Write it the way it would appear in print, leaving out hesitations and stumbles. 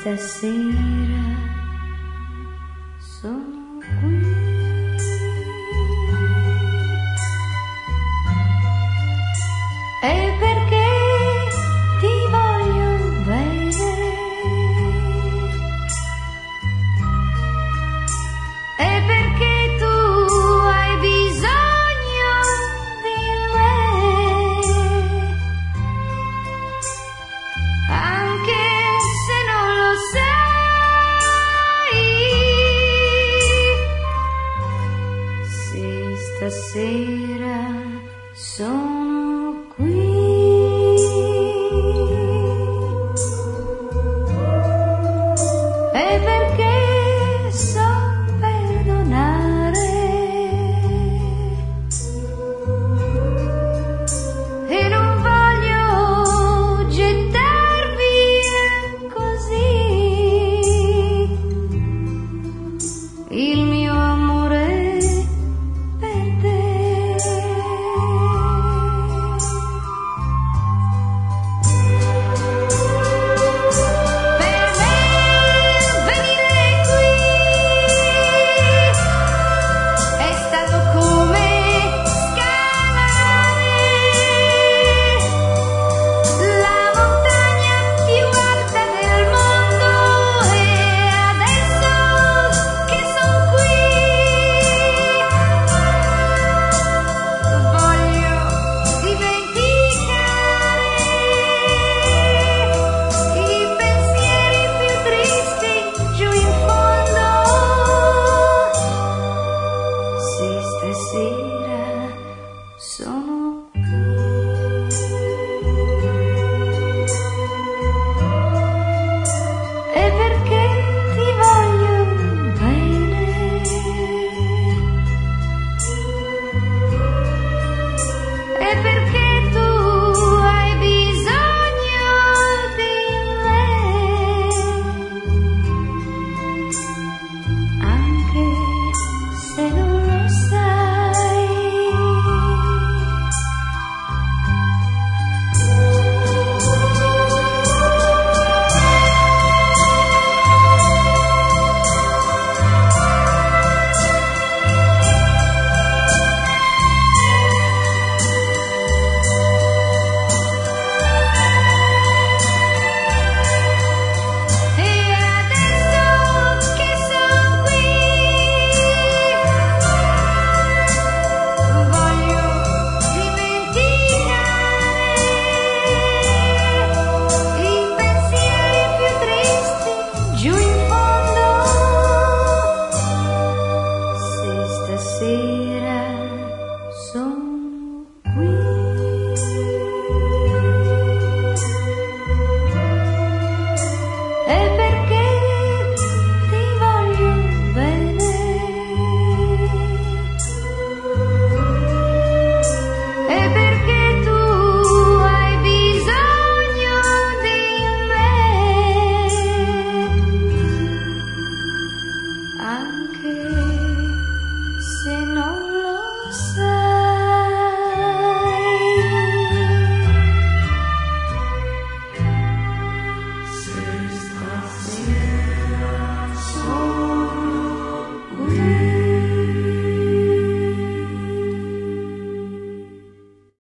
stasera sono qui. E perché ti voglio bene, e perché tu hai bisogno di me, anche se non lo sai. Sì, stasera sono qui. E perché so perdonare e non voglio gettar via così il mio amore per te. Per me venire qui è stato come scalare la montagna più alta del mondo, e adesso che son qui voglio dimenticare i pensieri più tristi giù in fondo. Sì, stasera sono qui. E perché ti voglio bene, e perché tu hai bisogno di me, anche se non lo sai. E adesso che son qui voglio dimenticare i pensieri più tristi giù in fondo. Sì, stasera sono qui.